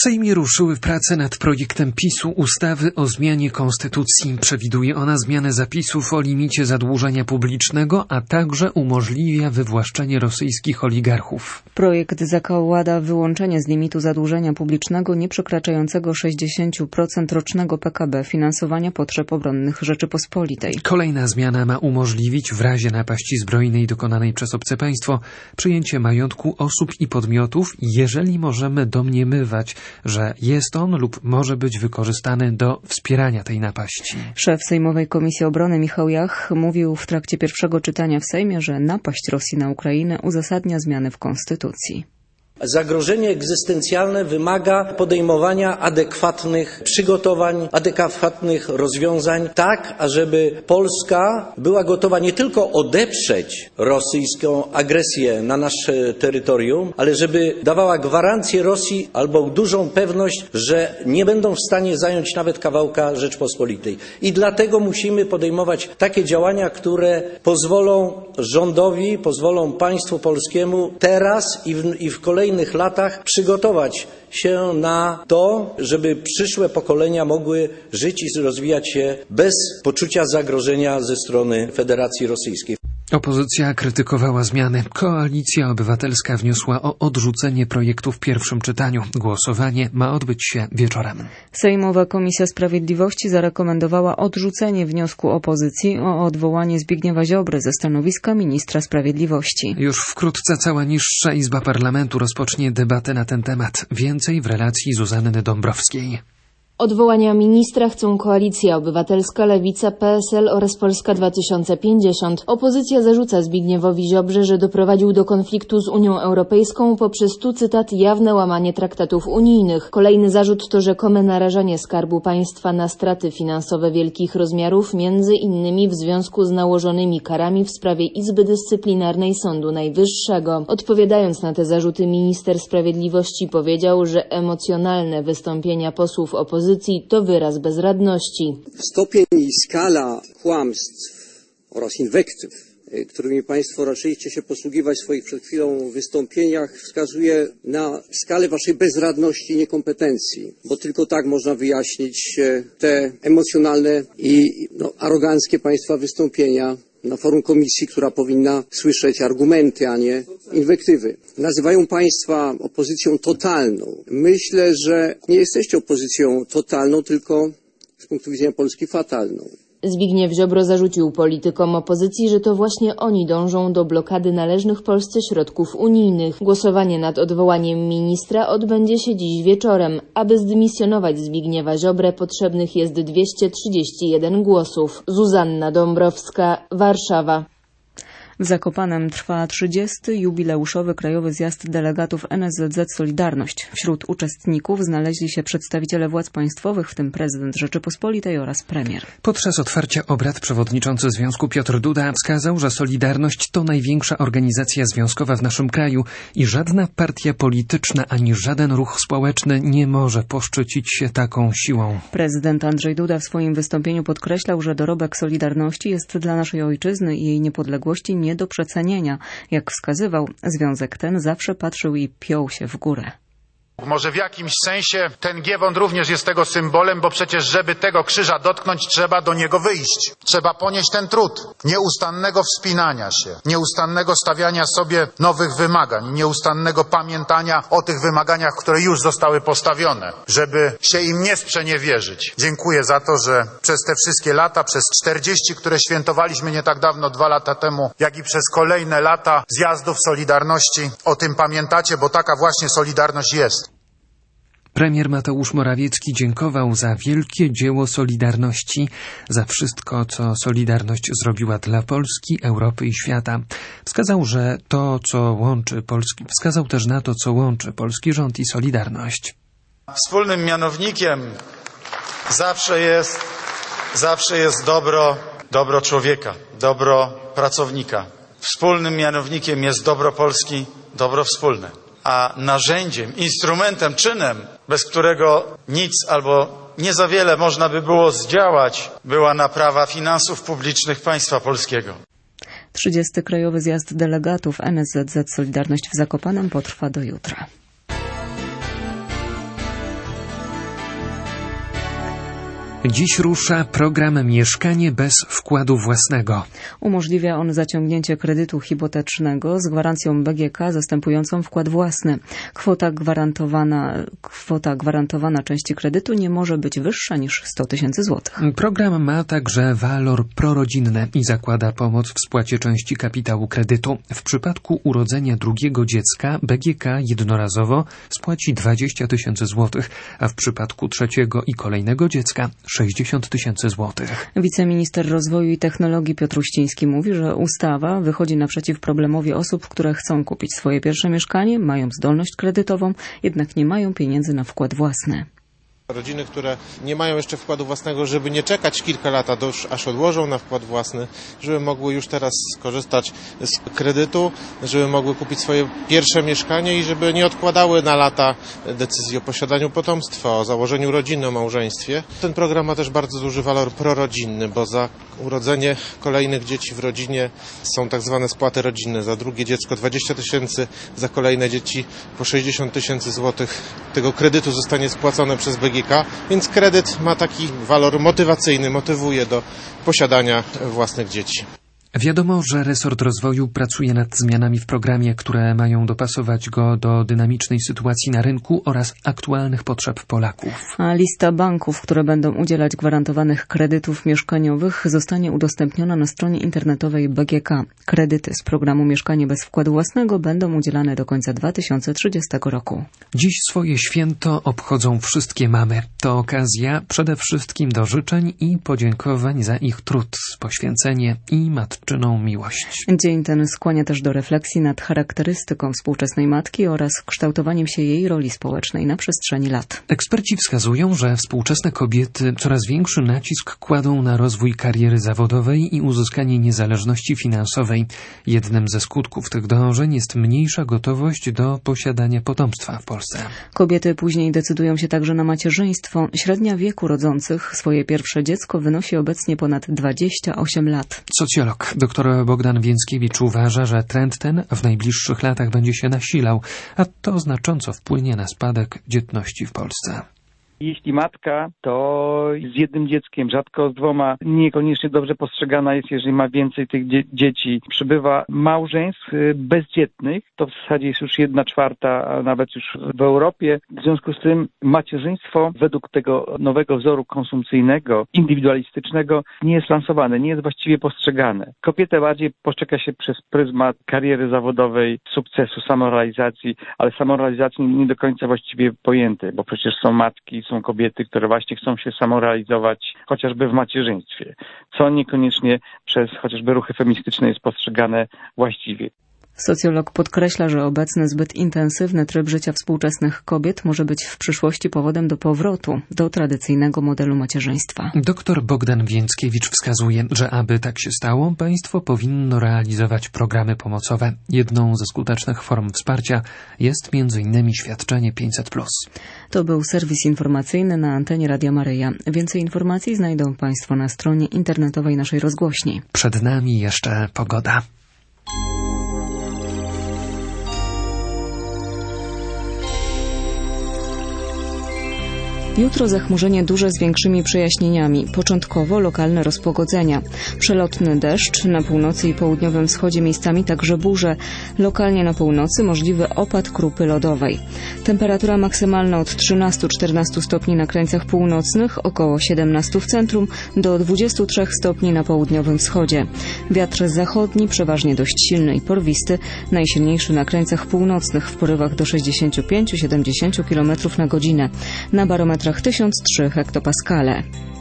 Sejmie ruszyły prace nad projektem PiS-u ustawy o zmianie konstytucji. Przewiduje ona zmianę zapisów o limicie zadłużenia publicznego, a także umożliwia wywłaszczenie rosyjskich oligarchów. Projekt zakłada wyłączenie z limitu zadłużenia publicznego nieprzekraczającego 60% rocznego PKB finansowania potrzeb obronnych Rzeczypospolitej. Kolejna zmiana ma umożliwić w razie napaści zbrojnej dokonanej przez obce państwo przyjęcie majątku osób i podmiotów, jeżeli możemy domniemywać, że jest on lub może być wykorzystany do wspierania tej napaści. Szef Sejmowej Komisji Obrony Michał Jach mówił w trakcie pierwszego czytania w Sejmie, że napaść Rosji na Ukrainę uzasadnia zmiany w konstytucji. Zagrożenie egzystencjalne wymaga podejmowania adekwatnych przygotowań, adekwatnych rozwiązań, tak ażeby Polska była gotowa nie tylko odeprzeć rosyjską agresję na nasze terytorium, ale żeby dawała gwarancję Rosji albo dużą pewność, że nie będą w stanie zająć nawet kawałka Rzeczpospolitej. I dlatego musimy podejmować takie działania, które pozwolą rządowi, pozwolą państwu polskiemu teraz i w kolejnych latach przygotować się na to, żeby przyszłe pokolenia mogły żyć i rozwijać się bez poczucia zagrożenia ze strony Federacji Rosyjskiej. Opozycja krytykowała zmiany. Koalicja Obywatelska wniosła o odrzucenie projektu w pierwszym czytaniu. Głosowanie ma odbyć się wieczorem. Sejmowa Komisja Sprawiedliwości zarekomendowała odrzucenie wniosku opozycji o odwołanie Zbigniewa Ziobry ze stanowiska ministra sprawiedliwości. Już wkrótce cała niższa Izba Parlamentu rozpocznie debatę na ten temat. Więcej w relacji Zuzanny Dąbrowskiej. Odwołania ministra chcą Koalicja Obywatelska, Lewica, PSL oraz Polska 2050. Opozycja zarzuca Zbigniewowi Ziobrze, że doprowadził do konfliktu z Unią Europejską poprzez, tu cytat, jawne łamanie traktatów unijnych. Kolejny zarzut to rzekome narażanie Skarbu Państwa na straty finansowe wielkich rozmiarów, między innymi w związku z nałożonymi karami w sprawie Izby Dyscyplinarnej Sądu Najwyższego. Odpowiadając na te zarzuty, minister sprawiedliwości powiedział, że emocjonalne wystąpienia posłów opozycji to wyraz bezradności. Stopień i skala kłamstw oraz inwektyw, którymi Państwo raczyliście się posługiwać w swoich przed chwilą wystąpieniach, wskazuje na skalę Waszej bezradności i niekompetencji, bo tylko tak można wyjaśnić te emocjonalne i aroganckie Państwa wystąpienia na forum komisji, która powinna słyszeć argumenty, a nie inwektywy. Nazywają Państwa opozycją totalną. Myślę, że nie jesteście opozycją totalną, tylko z punktu widzenia Polski fatalną. Zbigniew Ziobro zarzucił politykom opozycji, że to właśnie oni dążą do blokady należnych Polsce środków unijnych. Głosowanie nad odwołaniem ministra odbędzie się dziś wieczorem. Aby zdymisjonować Zbigniewa Ziobrę, potrzebnych jest 231 głosów. Zuzanna Dąbrowska, Warszawa. W Zakopanem trwa 30. jubileuszowy Krajowy Zjazd Delegatów NSZZ Solidarność. Wśród uczestników znaleźli się przedstawiciele władz państwowych, w tym prezydent Rzeczypospolitej oraz premier. Podczas otwarcia obrad przewodniczący Związku Piotr Duda wskazał, że Solidarność to największa organizacja związkowa w naszym kraju i żadna partia polityczna ani żaden ruch społeczny nie może poszczycić się taką siłą. Prezydent Andrzej Duda w swoim wystąpieniu podkreślał, że dorobek Solidarności jest dla naszej ojczyzny i jej niepodległości nie do przecenienia. Jak wskazywał, związek ten zawsze patrzył i piął się w górę. Może w jakimś sensie ten giewont również jest tego symbolem, bo przecież żeby tego krzyża dotknąć, trzeba do niego wyjść. Trzeba ponieść ten trud nieustannego wspinania się, nieustannego stawiania sobie nowych wymagań, nieustannego pamiętania o tych wymaganiach, które już zostały postawione, żeby się im nie sprzeniewierzyć. Dziękuję za to, że przez te wszystkie lata, przez 40, które świętowaliśmy nie tak dawno, 2 lata temu, jak i przez kolejne lata zjazdów Solidarności, o tym pamiętacie, bo taka właśnie Solidarność jest. Premier Mateusz Morawiecki dziękował za wielkie dzieło Solidarności, za wszystko, co Solidarność zrobiła dla Polski, Europy i świata. Wskazał też na to, co łączy polski rząd i Solidarność. Wspólnym mianownikiem zawsze jest dobro człowieka, dobro pracownika. Wspólnym mianownikiem jest dobro Polski, dobro wspólne. A narzędziem, instrumentem, czynem, bez którego nic albo nie za wiele można by było zdziałać, była naprawa finansów publicznych państwa polskiego. 30. Krajowy Zjazd Delegatów NSZZ Solidarność w Zakopanem potrwa do jutra. Dziś rusza program Mieszkanie bez wkładu własnego. Umożliwia on zaciągnięcie kredytu hipotecznego z gwarancją BGK zastępującą wkład własny. Kwota gwarantowana części kredytu nie może być wyższa niż 100 000 złotych. Program ma także walor prorodzinny i zakłada pomoc w spłacie części kapitału kredytu. W przypadku urodzenia drugiego dziecka BGK jednorazowo spłaci 20 000 złotych, a w przypadku trzeciego i kolejnego dziecka 60 000 złotych. Wiceminister Rozwoju i Technologii Piotr Uściński mówi, że ustawa wychodzi naprzeciw problemowi osób, które chcą kupić swoje pierwsze mieszkanie, mają zdolność kredytową, jednak nie mają pieniędzy na wkład własny. Rodziny, które nie mają jeszcze wkładu własnego, żeby nie czekać kilka lat, aż odłożą na wkład własny, żeby mogły już teraz skorzystać z kredytu, żeby mogły kupić swoje pierwsze mieszkanie i żeby nie odkładały na lata decyzji o posiadaniu potomstwa, o założeniu rodziny, o małżeństwie. Ten program ma też bardzo duży walor prorodzinny, bo za urodzenie kolejnych dzieci w rodzinie są tak zwane spłaty rodzinne. Za drugie dziecko 20 000, za kolejne dzieci po 60 000 złotych tego kredytu zostanie spłacone przez BGK. Więc kredyt ma taki walor motywacyjny, motywuje do posiadania własnych dzieci. Wiadomo, że resort rozwoju pracuje nad zmianami w programie, które mają dopasować go do dynamicznej sytuacji na rynku oraz aktualnych potrzeb Polaków. A lista banków, które będą udzielać gwarantowanych kredytów mieszkaniowych, zostanie udostępniona na stronie internetowej BGK. Kredyty z programu Mieszkanie bez wkładu własnego będą udzielane do końca 2030 roku. Dziś swoje święto obchodzą wszystkie mamy. To okazja przede wszystkim do życzeń i podziękowań za ich trud, poświęcenie i matczyną miłość. Dzień ten skłania też do refleksji nad charakterystyką współczesnej matki oraz kształtowaniem się jej roli społecznej na przestrzeni lat. Eksperci wskazują, że współczesne kobiety coraz większy nacisk kładą na rozwój kariery zawodowej i uzyskanie niezależności finansowej. Jednym ze skutków tych dążeń jest mniejsza gotowość do posiadania potomstwa w Polsce. Kobiety później decydują się także na macierzyństwo. Średnia wieku rodzących swoje pierwsze dziecko wynosi obecnie ponad 28 lat. Socjolog dr Bogdan Więckiewicz uważa, że trend ten w najbliższych latach będzie się nasilał, a to znacząco wpłynie na spadek dzietności w Polsce. Jeśli matka, to z jednym dzieckiem, rzadko z dwoma, niekoniecznie dobrze postrzegana jest, jeżeli ma więcej tych dzieci. Przybywa małżeństw bezdzietnych, to w zasadzie jest już 1/4, a nawet już w Europie. W związku z tym macierzyństwo według tego nowego wzoru konsumpcyjnego, indywidualistycznego nie jest lansowane, nie jest właściwie postrzegane. Kobietę bardziej postrzega się przez pryzmat kariery zawodowej, sukcesu, samorealizacji, ale samorealizacji nie do końca właściwie pojętej, bo przecież są matki, są kobiety, które właśnie chcą się samorealizować chociażby w macierzyństwie, co niekoniecznie przez chociażby ruchy feministyczne jest postrzegane właściwie. Socjolog podkreśla, że obecny zbyt intensywny tryb życia współczesnych kobiet może być w przyszłości powodem do powrotu do tradycyjnego modelu macierzyństwa. Dr Bogdan Więckiewicz wskazuje, że aby tak się stało, państwo powinno realizować programy pomocowe. Jedną ze skutecznych form wsparcia jest m.in. świadczenie 500+. To był serwis informacyjny na antenie Radia Maryja. Więcej informacji znajdą państwo na stronie internetowej naszej rozgłośni. Przed nami jeszcze pogoda. Jutro zachmurzenie duże z większymi przejaśnieniami. Początkowo lokalne rozpogodzenia. Przelotny deszcz, na północy i południowym wschodzie miejscami także burze. Lokalnie na północy możliwy opad krupy lodowej. Temperatura maksymalna od 13-14 stopni na krańcach północnych, około 17 w centrum, do 23 stopni na południowym wschodzie. Wiatr zachodni, przeważnie dość silny i porwisty, najsilniejszy na krańcach północnych w porywach do 65-70 km na godzinę. Na barometrach 1003 hektopaskale.